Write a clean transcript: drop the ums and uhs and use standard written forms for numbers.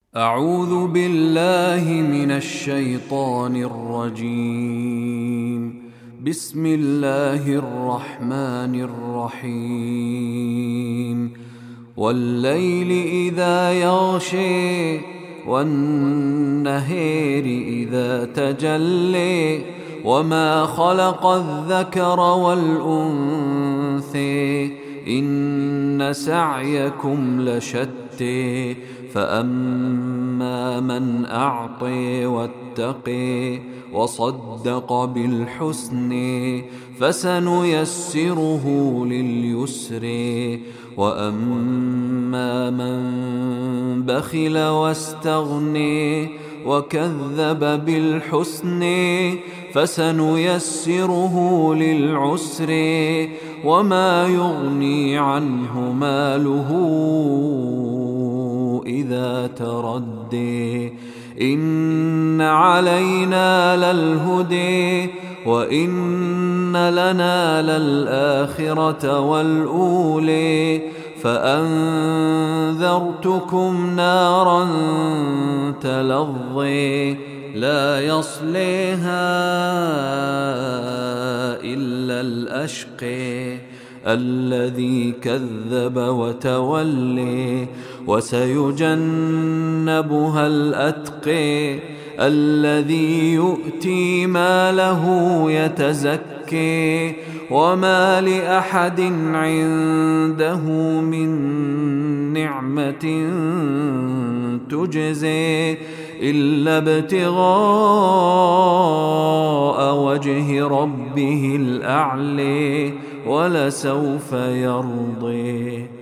أعوذ بالله من الشيطان الرجيم. بسم الله الرحمن الرحيم. والليل إذا يغشي والنهار إذا تجلي وما خلق الذكر والأنثى إن سعيكم لشتى فأما من أعطي واتقي وصدق بالحسن فسنيسره لليسر وأما من بخل واستغني وكذب بالحسن فسنيسره للعسر وما يغني عنه ماله إذا تردي إن علينا للهدي وإن لنا للآخرة والأولي فأنذرتكم نارا تلظي لا يصليها إلا الأشقي الذي كذب وتولي وسيجنبها الأتقي الذي يؤتي ماله يتزكي وما لأحد عنده من نعمة تجزي إلا ابتغاء وجه ربه الأعلى ولسوف يرضي.